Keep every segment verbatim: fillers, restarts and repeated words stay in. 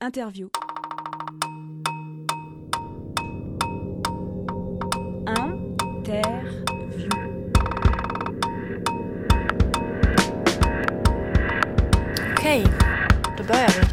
Interview. Interview. Okej, då börjar vi.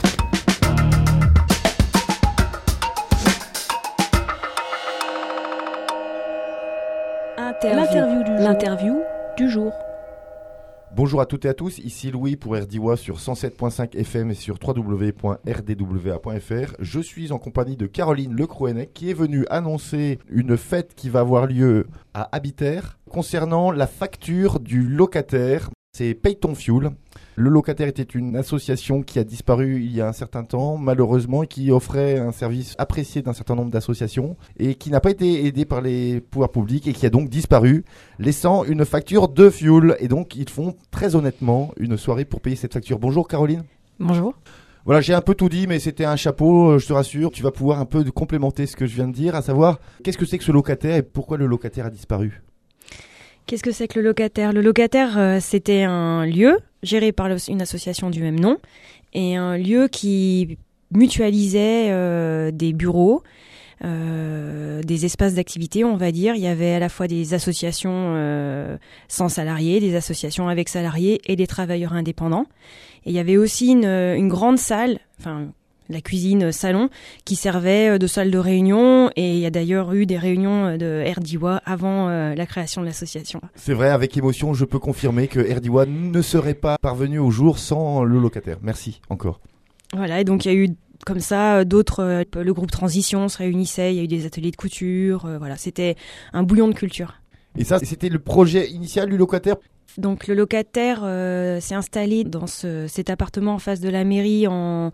Interview. L'interview du jour. L'interview du jour. Bonjour à toutes et à tous, ici Louis pour R D W A sur cent sept virgule cinq F M et sur w w w point r d w a point f r. Je suis en compagnie de Caroline Lecrouenec qui est venue annoncer une fête qui va avoir lieu à Habiter concernant la facture du locataire. C'est Paye ton Fuel. Le locataire était une association qui a disparu il y a un certain temps, malheureusement, et qui offrait un service apprécié d'un certain nombre d'associations et qui n'a pas été aidé par les pouvoirs publics et qui a donc disparu, laissant une facture de fuel. Et donc, ils font très honnêtement une soirée pour payer cette facture. Bonjour Caroline. Bonjour. Voilà, j'ai un peu tout dit, mais c'était un chapeau, je te rassure. Tu vas pouvoir un peu complémenter ce que je viens de dire, à savoir, qu'est-ce que c'est que ce locataire et pourquoi le locataire a disparu ? Qu'est-ce que c'est que le locataire ? Le locataire, euh, c'était un lieu géré par le, une association du même nom et un lieu qui mutualisait euh, des bureaux, euh, des espaces d'activité, on va dire. Il y avait à la fois des associations euh, sans salariés, des associations avec salariés et des travailleurs indépendants. Et il y avait aussi une, une grande salle, enfin la cuisine salon, qui servait de salle de réunion, et il y a d'ailleurs eu des réunions de R D W A avant euh, la création de l'association. C'est vrai, avec émotion, je peux confirmer que R D W A ne serait pas parvenu au jour sans le locataire. Merci encore. Voilà, et donc il y a eu comme ça d'autres, euh, le groupe Transition se réunissait, il y a eu des ateliers de couture, euh, voilà, c'était un bouillon de culture. Et ça, c'était le projet initial du locataire ? Donc le locataire euh, s'est installé dans ce, cet appartement en face de la mairie en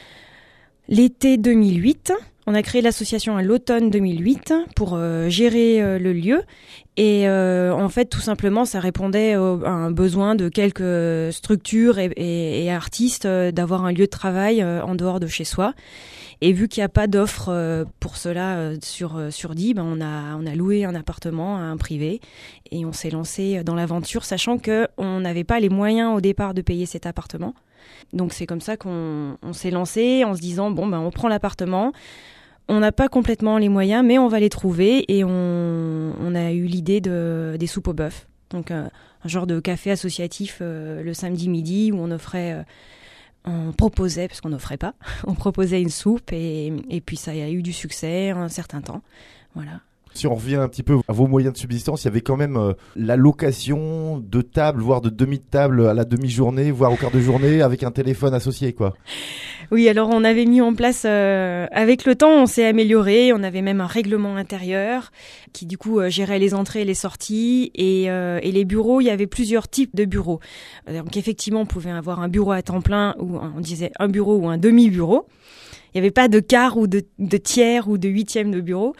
l'été deux mille huit. On a créé l'association à l'automne deux mille huit pour euh, gérer euh, le lieu. Et euh, en fait, tout simplement, ça répondait au, à un besoin de quelques structures et, et, et artistes euh, d'avoir un lieu de travail euh, en dehors de chez soi. Et vu qu'il n'y a pas d'offre euh, pour cela euh, sur euh, sur D I, ben on a on a loué un appartement à un privé et on s'est lancé dans l'aventure, sachant que on n'avait pas les moyens au départ de payer cet appartement. Donc c'est comme ça qu'on on s'est lancé en se disant bon ben on prend l'appartement. On n'a pas complètement les moyens, mais on va les trouver, et on, on a eu l'idée de, des soupes au bœuf. Donc euh, un genre de café associatif euh, le samedi midi où on offrait, euh, on proposait, parce qu'on n'offrait pas, on proposait une soupe, et, et puis ça a eu du succès un certain temps. Voilà. Si on revient un petit peu à vos moyens de subsistance, il y avait quand même euh, la location de table, voire de demi-table à la demi-journée, voire au quart de journée, avec un téléphone associé, quoi. Oui, alors on avait mis en place, euh, avec le temps, on s'est amélioré. On avait même un règlement intérieur qui du coup euh, gérait les entrées et les sorties, et, euh, et les bureaux. Il y avait plusieurs types de bureaux. Donc effectivement, on pouvait avoir un bureau à temps plein, ou on disait un bureau ou un demi-bureau. Il n'y avait pas de quart ou de, de tiers ou de huitième de bureau.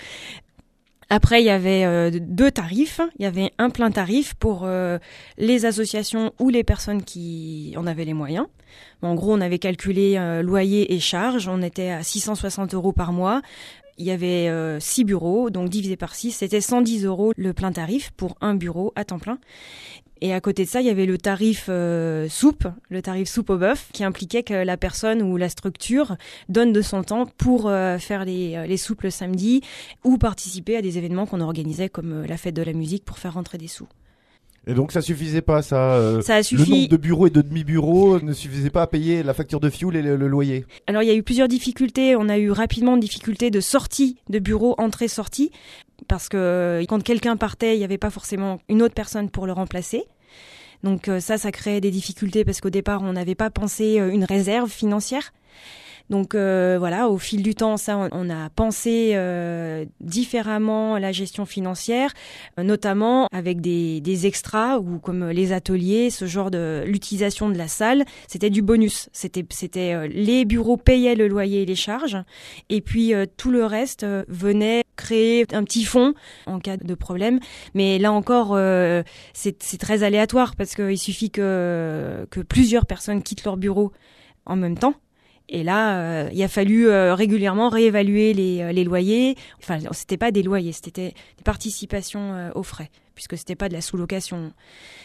Après, il y avait euh, deux tarifs. Il y avait un plein tarif pour euh, les associations ou les personnes qui en avaient les moyens. Bon, en gros, on avait calculé euh, loyer et charges. On était à six cent soixante euros par mois. Il y avait euh, six bureaux, donc divisé par six, c'était cent dix euros le plein tarif pour un bureau à temps plein. Et à côté de ça, il y avait le tarif euh, soupe, le tarif soupe au bœuf, qui impliquait que la personne ou la structure donne de son temps pour euh, faire les, les soupes le samedi ou participer à des événements qu'on organisait comme euh, la fête de la musique pour faire rentrer des sous. Et donc ça suffisait pas, ça, euh, ça a suffi... Le nombre de bureaux et de demi-bureaux ne suffisait pas à payer la facture de fuel et le, le loyer. Alors il y a eu plusieurs difficultés. On a eu rapidement une difficulté de sortie de bureau, entrée-sortie, parce que quand quelqu'un partait, il n'y avait pas forcément une autre personne pour le remplacer. Donc ça, ça créait des difficultés parce qu'au départ, on n'avait pas pensé une réserve financière. Donc euh, voilà, au fil du temps, ça, on, on a pensé euh, différemment la gestion financière, euh, notamment avec des, des extras ou comme les ateliers, ce genre de l'utilisation de la salle, c'était du bonus. C'était, c'était euh, les bureaux payaient le loyer et les charges, et puis euh, tout le reste euh, venait créer un petit fonds en cas de problème. Mais là encore, euh, c'est, c'est très aléatoire parce qu'il suffit que que plusieurs personnes quittent leur bureau en même temps. Et là, euh, il a fallu euh, régulièrement réévaluer les, euh, les loyers. Enfin, c'était pas des loyers, c'était des participations euh, aux frais, puisque c'était pas de la sous-location.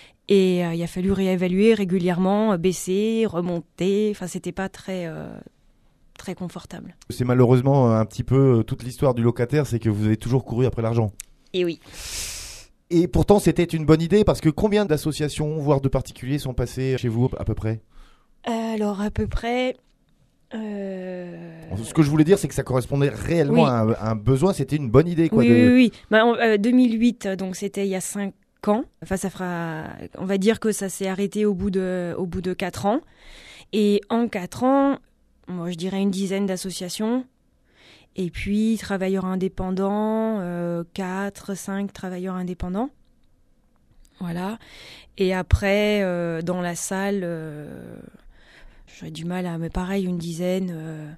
Et euh, il a fallu réévaluer régulièrement, euh, baisser, remonter. Enfin, c'était pas très euh, très confortable. C'est malheureusement un petit peu toute l'histoire du locataire, c'est que vous avez toujours couru après l'argent. Et oui. Et pourtant, c'était une bonne idée parce que combien d'associations, voire de particuliers, sont passés chez vous à peu près ? Alors, à peu près... Euh... Ce que je voulais dire, c'est que ça correspondait réellement oui. à, un, à un besoin. C'était une bonne idée, quoi. Oui, de... oui, oui. Bah, en, euh, deux mille huit, donc c'était il y a cinq ans. Enfin, ça fera... On va dire que ça s'est arrêté au bout de, au bout de quatre ans. Et en quatre ans, moi, je dirais une dizaine d'associations. Et puis, travailleurs indépendants, euh, quatre, cinq travailleurs indépendants. Voilà. Et après, euh, dans la salle, euh, j'aurais du mal à... Mais pareil, une dizaine. Euh...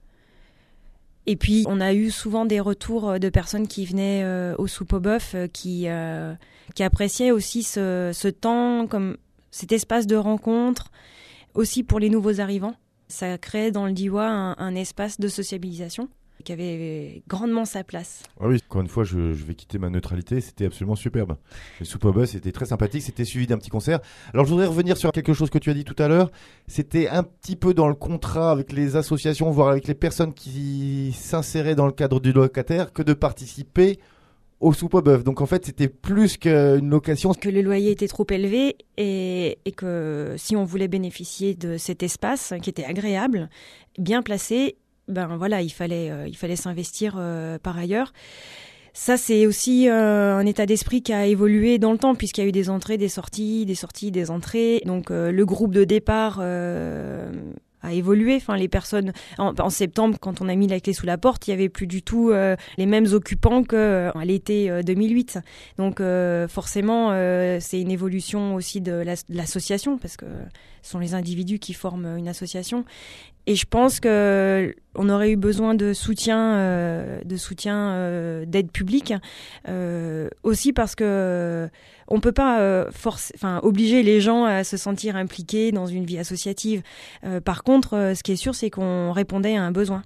Et puis, on a eu souvent des retours de personnes qui venaient euh, au Soupe au Bœuf, euh, qui, euh, qui appréciaient aussi ce, ce temps, comme cet espace de rencontre, aussi pour les nouveaux arrivants. Ça crée dans le Diois un, un espace de sociabilisation qui avait grandement sa place. Ah oui, encore une fois, je, je vais quitter ma neutralité, c'était absolument superbe. Le Soupe au Bœuf, c'était très sympathique, c'était suivi d'un petit concert. Alors je voudrais revenir sur quelque chose que tu as dit tout à l'heure, c'était un petit peu dans le contrat avec les associations, voire avec les personnes qui s'inséraient dans le cadre du locataire, que de participer au Soupe au Bœuf. Donc en fait, c'était plus qu'une location. Que le loyer était trop élevé et, et que si on voulait bénéficier de cet espace qui était agréable, bien placé, ben voilà, il fallait, euh, il fallait s'investir euh, par ailleurs. Ça, c'est aussi euh, un état d'esprit qui a évolué dans le temps, puisqu'il y a eu des entrées, des sorties, des sorties, des entrées. Donc euh, le groupe de départ euh, a évolué. Enfin, les personnes en, en septembre, quand on a mis la clé sous la porte, il y avait plus du tout euh, les mêmes occupants que euh, à l'été euh, deux mille huit. Donc euh, forcément, euh, c'est une évolution aussi de, la, de l'association, parce que ce sont les individus qui forment une association. Et je pense que on aurait eu besoin de soutien, euh, de soutien, euh, d'aide publique, euh, aussi parce que on peut pas euh, forcer, enfin obliger les gens à se sentir impliqués dans une vie associative. Euh, par contre, euh, ce qui est sûr, c'est qu'on répondait à un besoin.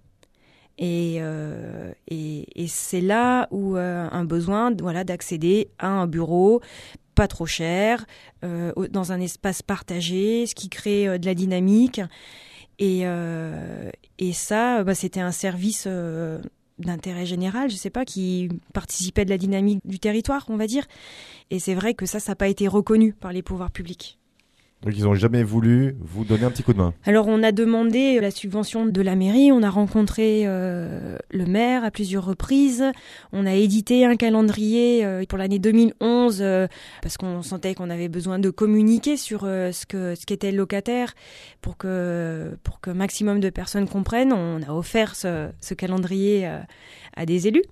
Et, euh, et, et c'est là où euh, un besoin, voilà, d'accéder à un bureau pas trop cher, euh, dans un espace partagé, ce qui crée euh, de la dynamique. Et, euh, et ça, bah, c'était un service euh, d'intérêt général, je sais pas, qui participait de la dynamique du territoire, on va dire. Et c'est vrai que ça, ça n'a pas été reconnu par les pouvoirs publics. Donc ils n'ont jamais voulu vous donner un petit coup de main. Alors on a demandé la subvention de la mairie, on a rencontré euh, le maire à plusieurs reprises, on a édité un calendrier euh, pour l'année deux mille onze euh, parce qu'on sentait qu'on avait besoin de communiquer sur euh, ce que ce qu'était le locataire pour que pour que maximum de personnes comprennent. On a offert ce, ce calendrier euh, à des élus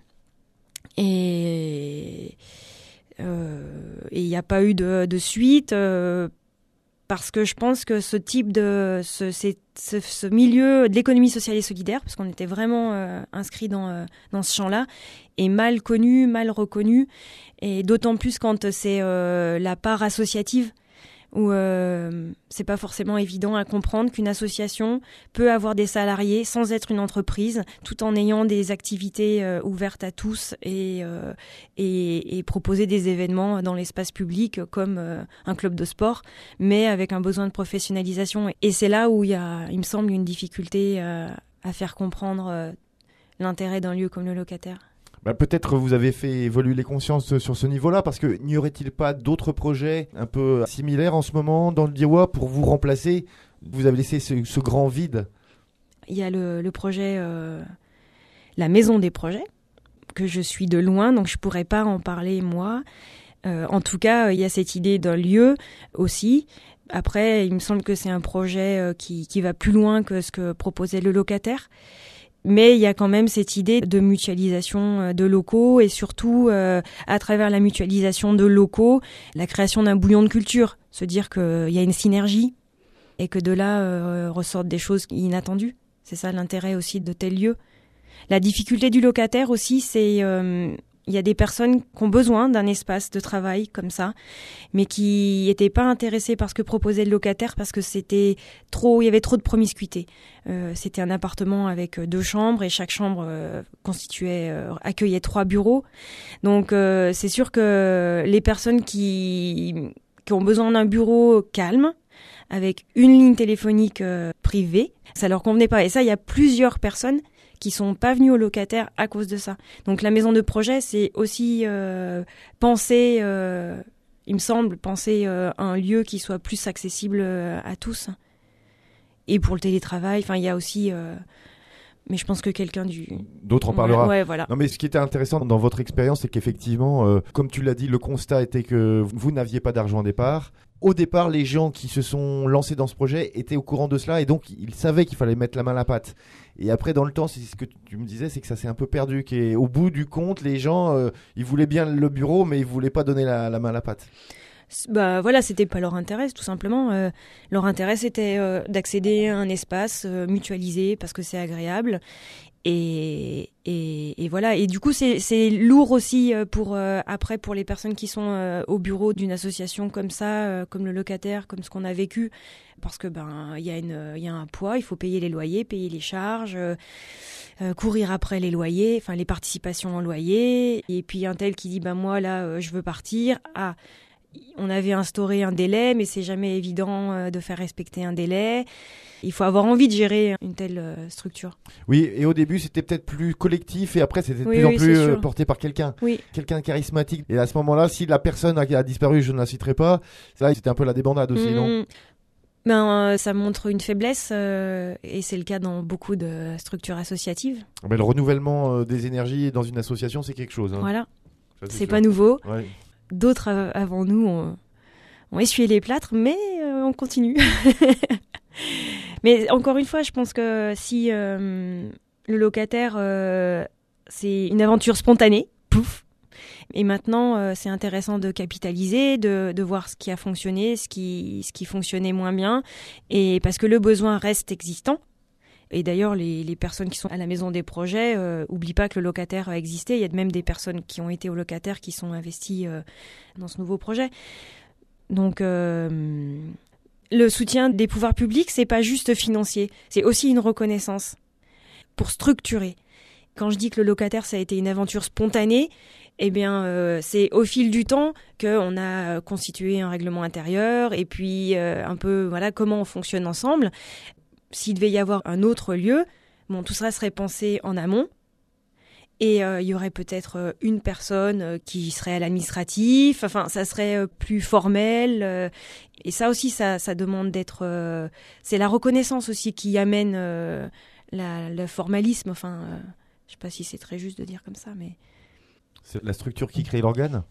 et euh, et il n'y a pas eu de, de suite. Euh, Parce que je pense que ce type de ce, ce, ce milieu de l'économie sociale et solidaire, parce qu'on était vraiment euh, inscrit dans, euh, dans ce champ-là, est mal connu, mal reconnu, et d'autant plus quand c'est euh, la part associative, où euh, c'est pas forcément évident à comprendre qu'une association peut avoir des salariés sans être une entreprise, tout en ayant des activités euh, ouvertes à tous et, euh, et, et proposer des événements dans l'espace public comme euh, un club de sport, mais avec un besoin de professionnalisation. Et c'est là où il y a, il me semble, une difficulté euh, à faire comprendre euh, l'intérêt d'un lieu comme le locataire. Bah, peut-être vous avez fait évoluer les consciences sur ce niveau-là, parce que n'y aurait-il pas d'autres projets un peu similaires en ce moment dans le Diois pour vous remplacer ? Vous avez laissé ce, ce grand vide. Il y a le, le projet, euh, la maison des projets, que je suis de loin, donc je pourrais pas en parler moi. Euh, en tout cas, il y a cette idée d'un lieu aussi. Après, il me semble que c'est un projet euh, qui, qui va plus loin que ce que proposait le locataire. Mais il y a quand même cette idée de mutualisation de locaux et surtout, euh, à travers la mutualisation de locaux, la création d'un bouillon de culture. Se dire qu'il y a une synergie et que de là euh, ressortent des choses inattendues. C'est ça l'intérêt aussi de tel lieu. La difficulté du locataire aussi, c'est... Euh, il y a des personnes qui ont besoin d'un espace de travail comme ça, mais qui n'étaient pas intéressées par ce que proposait le locataire parce que c'était trop, il y avait trop de promiscuité. Euh, c'était un appartement avec deux chambres et chaque chambre euh, constituait, euh, accueillait trois bureaux. Donc euh, c'est sûr que les personnes qui, qui ont besoin d'un bureau calme, avec une ligne téléphonique euh, privée. Ça leur convenait pas. Et ça, il y a plusieurs personnes qui sont pas venues aux locataires à cause de ça. Donc la maison de projet, c'est aussi euh, penser, euh, il me semble, penser euh, un lieu qui soit plus accessible euh, à tous. Et pour le télétravail, enfin, il y a aussi... Euh, mais je pense que quelqu'un du... D'autres en parlera. Ouais, ouais, voilà. Non, mais ce qui était intéressant dans votre expérience, c'est qu'effectivement, euh, comme tu l'as dit, le constat était que vous n'aviez pas d'argent au départ. Au départ, les gens qui se sont lancés dans ce projet étaient au courant de cela et donc ils savaient qu'il fallait mettre la main à la pâte. Et après, dans le temps, c'est ce que tu me disais, c'est que ça s'est un peu perdu. Qu'au bout du compte, les gens, euh, ils voulaient bien le bureau, mais ils voulaient pas donner la, la main à la pâte. Bah voilà, c'était pas leur intérêt, tout simplement. Euh, leur intérêt, c'était euh, d'accéder à un espace euh, mutualisé parce que c'est agréable. Et, et, et voilà. Et du coup, c'est, c'est lourd aussi pour euh, après pour les personnes qui sont euh, au bureau d'une association comme ça, euh, comme le locataire, comme ce qu'on a vécu, parce que ben il y a une, il y a un poids. Il faut payer les loyers, payer les charges, euh, euh, courir après les loyers, enfin les participations en loyer. Et puis un tel qui dit ben moi là, euh, je veux partir. Ah. On avait instauré un délai, mais c'est jamais évident euh, de faire respecter un délai. Il faut avoir envie de gérer une telle euh, structure. Oui, et au début, c'était peut-être plus collectif, et après, c'était de oui, plus oui, en plus euh, porté par quelqu'un. Oui. Quelqu'un de charismatique. Et à ce moment-là, si la personne a, a disparu, je ne la citerai pas, ça, c'était un peu la débandade aussi, mmh. non ? Ben, euh, ça montre une faiblesse, euh, et c'est le cas dans beaucoup de structures associatives. Mais le renouvellement euh, des énergies dans une association, c'est quelque chose. Hein. Voilà, ça, c'est, c'est pas nouveau. Ouais. D'autres av- avant nous ont, ont essuyé les plâtres, mais euh, on continue. Mais encore une fois, je pense que si euh, le locataire, euh, c'est une aventure spontanée, pouf. Et maintenant, euh, c'est intéressant de capitaliser, de, de voir ce qui a fonctionné, ce qui, ce qui fonctionnait moins bien, et parce que le besoin reste existant. Et d'ailleurs, les, les personnes qui sont à la maison des projets euh, oublient pas que le locataire a existé. Il y a même des personnes qui ont été au locataire qui sont investies euh, dans ce nouveau projet. Donc, euh, le soutien des pouvoirs publics, c'est pas juste financier, c'est aussi une reconnaissance pour structurer. Quand je dis que le locataire, ça a été une aventure spontanée, eh bien, euh, c'est au fil du temps qu'on a constitué un règlement intérieur et puis euh, un peu, voilà, comment on fonctionne ensemble. S'il devait y avoir un autre lieu, bon, tout ça serait pensé en amont. Et euh, il y aurait peut-être euh, une personne euh, qui serait à l'administratif. Enfin, ça serait euh, plus formel. Euh, et ça aussi, ça, ça demande d'être... Euh, c'est la reconnaissance aussi qui amène euh, la, le formalisme. Enfin, euh, je ne sais pas si c'est très juste de dire comme ça, mais... C'est la structure qui crée l'organe.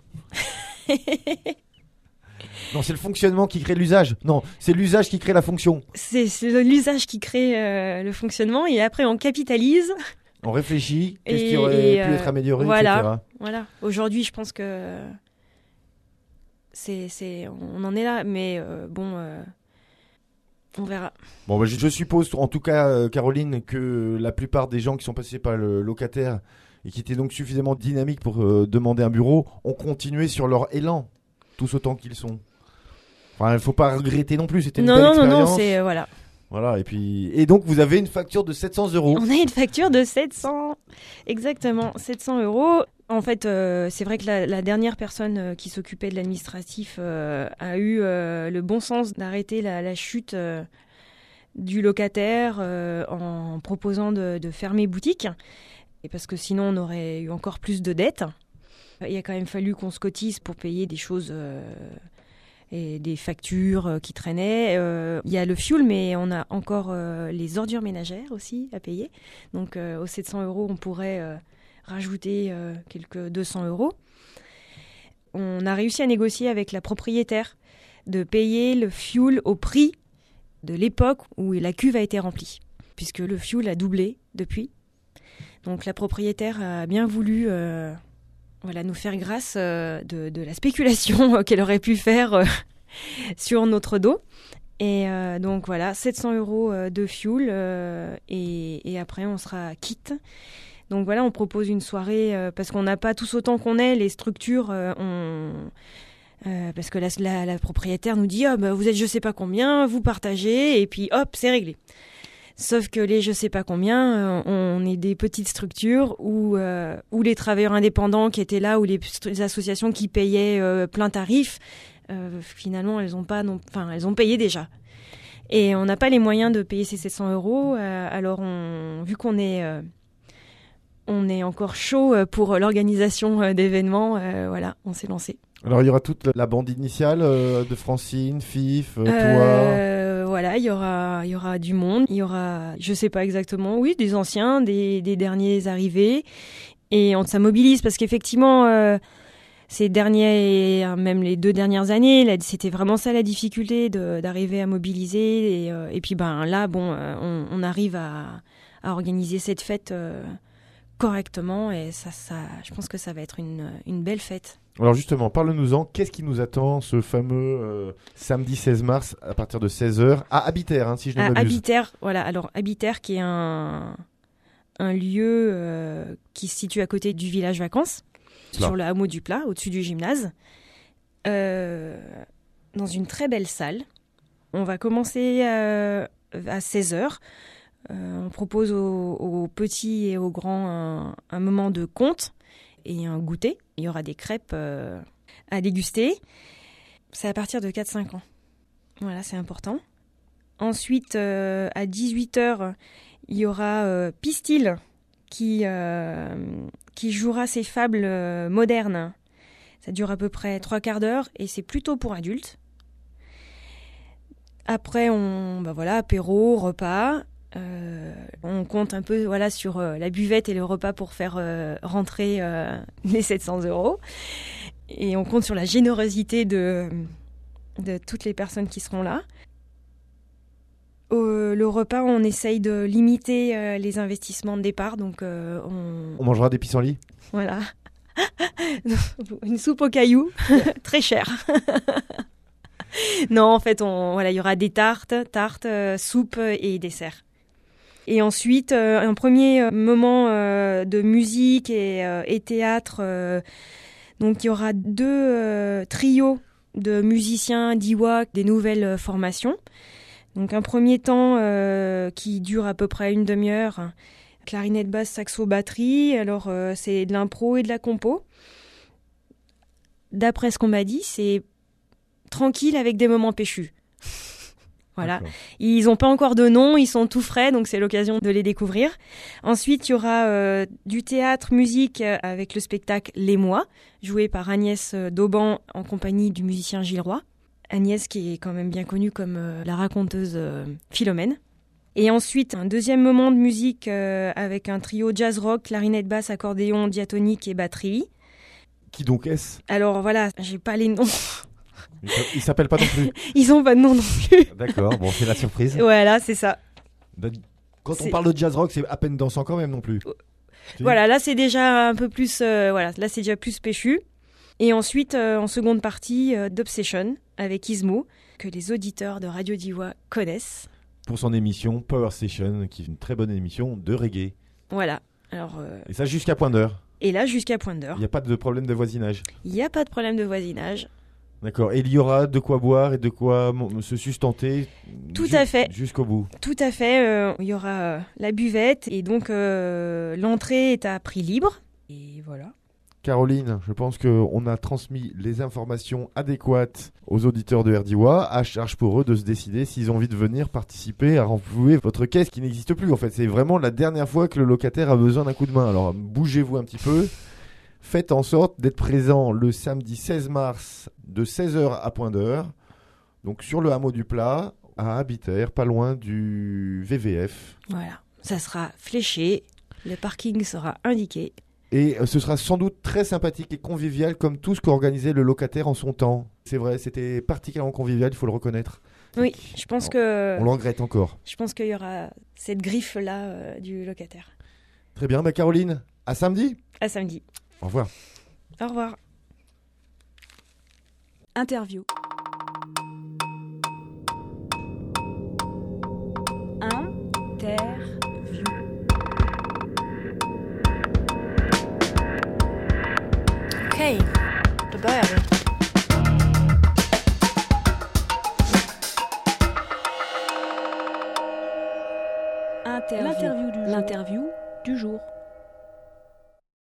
Non, c'est le fonctionnement qui crée l'usage. Non, c'est l'usage qui crée la fonction. C'est, c'est l'usage qui crée euh, le fonctionnement et après on capitalise. On réfléchit, qu'est-ce et, qui aurait et, pu euh, être amélioré, voilà, et cetera. Voilà. Aujourd'hui, je pense que c'est, c'est, on en est là, mais euh, bon, euh, on verra. Bon, bah, je, je suppose, en tout cas, euh, Caroline, que la plupart des gens qui sont passés par le locataire et qui étaient donc suffisamment dynamiques pour euh, demander un bureau ont continué sur leur élan. Tous autant qu'ils sont. Enfin, il ne faut pas regretter non plus, c'était une non, belle non, expérience. Non, non, c'est... Euh, voilà. Voilà, et puis... Et donc, vous avez une facture de sept cents euros. On a une facture de sept cents, exactement, sept cents euros. En fait, euh, c'est vrai que la, la dernière personne euh, qui s'occupait de l'administratif euh, a eu euh, le bon sens d'arrêter la, la chute euh, du locataire euh, en proposant de, de fermer boutique. Et parce que sinon, on aurait eu encore plus de dettes. Il a quand même fallu qu'on se cotise pour payer des choses euh, et des factures euh, qui traînaient. Euh, il y a le fuel, mais on a encore euh, les ordures ménagères aussi à payer. Donc euh, aux sept cents euros, on pourrait euh, rajouter euh, quelques deux cents euros. On a réussi à négocier avec la propriétaire de payer le fuel au prix de l'époque où la cuve a été remplie, puisque le fuel a doublé depuis. Donc la propriétaire a bien voulu... Euh, Voilà, nous faire grâce euh, de, de la spéculation euh, qu'elle aurait pu faire euh, sur notre dos. Et euh, donc voilà, sept cents euros euh, de fuel euh, et, et après on sera quitte. Donc voilà, on propose une soirée euh, parce qu'on n'a pas tous autant qu'on est, les structures, euh, on... euh, parce que la, la, la propriétaire nous dit oh, bah, vous êtes je sais pas combien, vous partagez et puis hop, c'est réglé. Sauf que les je sais pas combien, euh, on est des petites structures où, euh, où les travailleurs indépendants qui étaient là, ou les, les associations qui payaient euh, plein tarif, euh, finalement elles ont pas, non, enfin elles ont payé déjà. Et on n'a pas les moyens de payer ces sept cents euros. Euh, alors, on, vu qu'on est, euh, on est encore chaud pour l'organisation euh, d'événements, euh, voilà, on s'est lancé. Alors, il y aura toute la bande initiale euh, de Francine, Fif, euh, euh, toi. Voilà, il y aura, il y aura du monde. Il y aura, je sais pas exactement, oui, des anciens, des, des derniers arrivés. Et on, ça mobilise parce qu'effectivement, euh, ces derniers, même les deux dernières années, là, c'était vraiment ça la difficulté de, d'arriver à mobiliser. Et, euh, et puis ben là, bon, euh, on, on arrive à, à organiser cette fête euh, correctement. Et ça, ça, je pense que ça va être une, une belle fête. Alors justement, parle-nous-en, qu'est-ce qui nous attend ce fameux euh, samedi seize mars à partir de seize heures à Habiter, hein, si je ne m'abuse. Habiter, voilà. Alors Habiter qui est un, un lieu euh, qui se situe à côté du village vacances, Plat. Sur le hameau du Plat, au-dessus du gymnase, euh, dans une très belle salle. On va commencer euh, à seize heures. Euh, on propose aux, aux petits et aux grands un, un moment de conte et un goûter. Il y aura des crêpes euh, à déguster. C'est à partir de quatre cinq ans. Voilà, c'est important. Ensuite, euh, à dix-huit heures, il y aura euh, Pistil qui, euh, qui jouera ses fables euh, modernes. Ça dure à peu près trois quarts d'heure et c'est plutôt pour adultes. Après, on, bah voilà, apéro, repas. Euh, on compte un peu voilà, sur euh, la buvette et le repas pour faire euh, rentrer euh, les sept cents euros. Et on compte sur la générosité de, de toutes les personnes qui seront là. Au, le repas, on essaye de limiter euh, les investissements de départ. Donc, euh, on... on mangera des pissenlits. Voilà. Une soupe aux cailloux, très chère. Non, en fait, on, voilà, il y aura des tartes, tartes, euh, soupe et dessert. Et ensuite, euh, un premier moment euh, de musique et, euh, et théâtre. Euh, donc, il y aura deux euh, trios de musiciens d'I W A, des nouvelles euh, formations. Donc, un premier temps euh, qui dure à peu près une demi-heure. Clarinette, basse, saxo, batterie. Alors, euh, c'est de l'impro et de la compo. D'après ce qu'on m'a dit, c'est tranquille avec des moments péchus. Voilà. D'accord. Ils n'ont pas encore de nom, ils sont tout frais, donc c'est l'occasion de les découvrir. Ensuite, il y aura euh, du théâtre, musique euh, avec le spectacle Les Mois, joué par Agnès Dauban en compagnie du musicien Gilles Roy. Agnès qui est quand même bien connue comme euh, la raconteuse euh, Philomène. Et ensuite, un deuxième moment de musique euh, avec un trio jazz-rock, clarinette basse, accordéon, diatonique et batterie. Qui donc est-ce ? Alors voilà, j'ai pas les noms. Ils s'appellent pas non plus. Ils ont pas de nom non plus. D'accord, bon, c'est la surprise. Voilà, c'est ça. Quand c'est... on parle de jazz rock, c'est à peine dansant quand même non plus. Voilà, là c'est déjà un peu plus, euh, voilà, là c'est déjà plus péchu. Et ensuite, euh, en seconde partie, euh, d'Obsession avec Ismo, que les auditeurs de Radio Diwa connaissent. Pour son émission Power Session, qui est une très bonne émission de reggae. Voilà. Alors. Euh... Et ça jusqu'à point d'heure. Et là jusqu'à point d'heure. Il n'y a pas de problème de voisinage. Il n'y a pas de problème de voisinage. D'accord. Et il y aura de quoi boire et de quoi se sustenter. Tout ju- à fait. Jusqu'au bout. Tout à fait. Euh, il y aura euh, la buvette et donc euh, l'entrée est à prix libre. Et voilà. Caroline, je pense qu'on a transmis les informations adéquates aux auditeurs de R D I W A, à charge pour eux de se décider s'ils ont envie de venir participer à renflouer votre caisse qui n'existe plus. En fait, c'est vraiment la dernière fois que le locataire a besoin d'un coup de main. Alors, bougez-vous un petit peu. Faites en sorte d'être présent le samedi seize mars de seize heures à point d'heure, donc sur le hameau du Plat, à Habiter, pas loin du V V F. Voilà, ça sera fléché, le parking sera indiqué. Et ce sera sans doute très sympathique et convivial comme tout ce qu'organisait le locataire en son temps. C'est vrai, c'était particulièrement convivial, il faut le reconnaître. Oui, je pense que... On le regrette encore. Je pense qu'il y aura cette griffe-là euh, du locataire. Très bien, bah Caroline, à samedi. À samedi. Au revoir. Au revoir. Interview. Interview. Okej, då börjar vi. Interview. L'interview du, L'interview du jour.